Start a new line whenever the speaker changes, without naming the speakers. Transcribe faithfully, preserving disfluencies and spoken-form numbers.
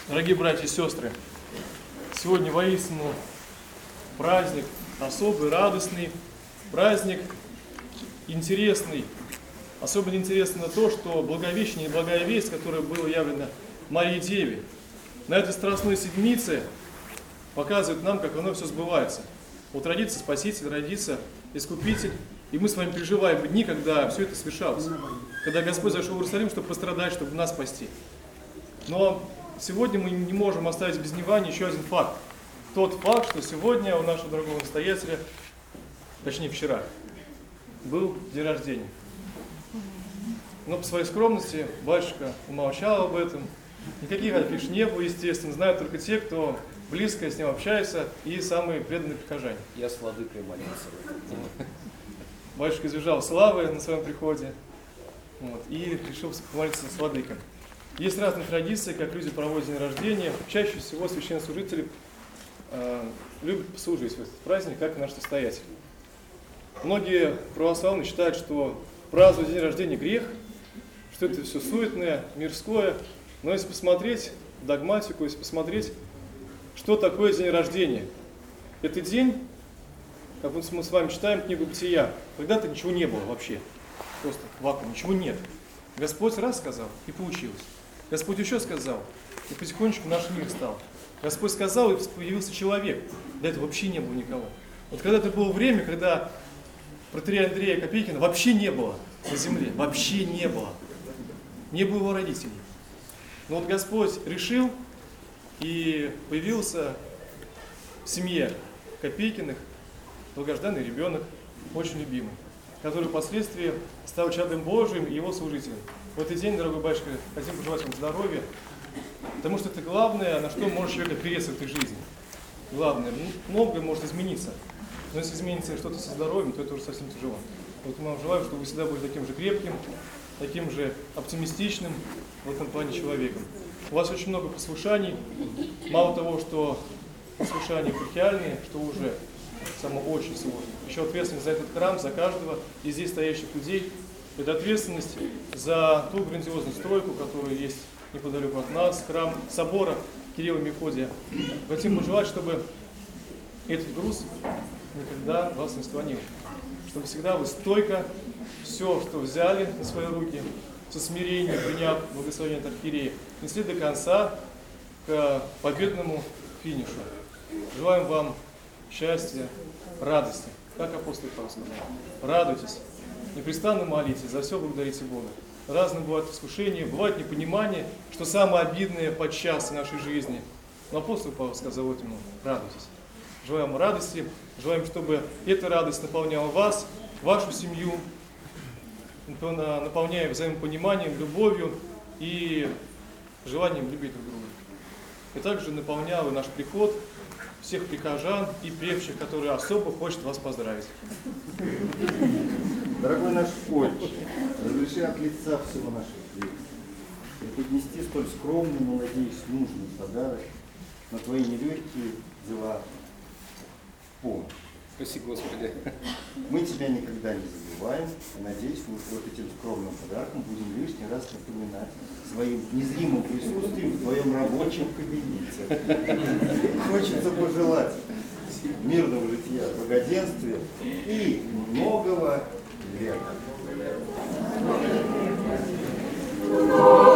Дорогие братья и сестры, сегодня воистину праздник особый, радостный, праздник интересный. Особенно интересно то, что Благовещение и Благая Весть, которая была явлена Марии Деве, на этой Страстной Седмице показывает нам, как оно все сбывается. Вот родится Спаситель, родится Искупитель, и мы с вами переживаем дни, когда все это совершалось. Когда Господь зашел в Иерусалим, чтобы пострадать, чтобы нас спасти. Но сегодня мы не можем оставить без внимания еще один факт. Тот факт, что сегодня у нашего дорогого настоятеля, точнее вчера, был день рождения. Но по своей скромности батюшка умолчал об этом. Никаких афиш не было, естественно. Знают только те, кто близко с ним общается, и самые преданные прихожане.
Я с владыкой молился.
Батюшка избежал славы на своем приходе, вот, и решил помолиться с владыкой. Есть разные традиции, как люди проводят день рождения. Чаще всего священнослужители э, любят послужить в этот праздник, как и наш настоятель. Многие православные считают, что праздновать день рождения грех, что это все суетное, мирское. Но если посмотреть догматику, если посмотреть, что такое день рождения, это день, как мы с вами читаем книгу Бытия, когда-то ничего не было вообще, просто вакуум, ничего нет. Господь раз сказал, и получилось. Господь еще сказал, и потихонечку наш мир стал. Господь сказал, и появился человек. До этого вообще не было никого. Вот когда-то было время, когда протоиерея Андрея Копейкина вообще не было на земле, вообще не было. Не было его родителей. Но вот Господь решил, и появился в семье Копейкиных долгожданный ребенок, очень любимый, который впоследствии стал чадом Божиим и его служителем. В этот день, дорогой батюшка, хотим пожелать вам здоровья, потому что это главное, на что может человек опереться в этой жизни. Главное, многое может измениться, но если изменится что-то со здоровьем, то это уже совсем тяжело. Вот мы вам желаем, чтобы вы всегда были таким же крепким, таким же оптимистичным в этом плане человеком. У вас очень много послушаний, мало того, что послушания епархиальные, что уже само очень сложно. Еще ответственность за этот храм, за каждого из здесь стоящих людей. Это ответственность за ту грандиозную стройку, которая есть неподалеку от нас, храм собора Кирилла и Мефодия. Хотим пожелать, чтобы этот груз никогда вас не склонил. Чтобы всегда вы стойко все, что взяли на свои руки, со смирением, приняв благословение от архиерея, несли до конца к победному финишу. Желаем вам счастья, радости, как апостол Павел сказал. Радуйтесь, непрестанно молитесь, за все благодарите Бога. Разные бывают искушения, бывает непонимание, что самое обидное подчас в нашей жизни. Но апостол Павел сказал вот ему: радуйтесь. Желаем вам радости, желаем, чтобы эта радость наполняла вас, вашу семью, наполняя взаимопониманием, любовью и желанием любить друг друга. И также наполняла наш приход, всех прихожан и певчих, которые особо хочет вас поздравить.
Дорогой наш Отче, разреши от лица всего наших людей преподнести столь скромный, но, надеюсь, нужный подарок на твои нелегкие дела помощь.
Спасибо, Господи.
Мы тебя никогда не забываем, и, надеюсь, мы вот этим скромным подарком будем лишний раз напоминать своим незримым присутствием в твоем рабочем кабинете. Хочется пожелать мирного жития, благоденствия и многого лета.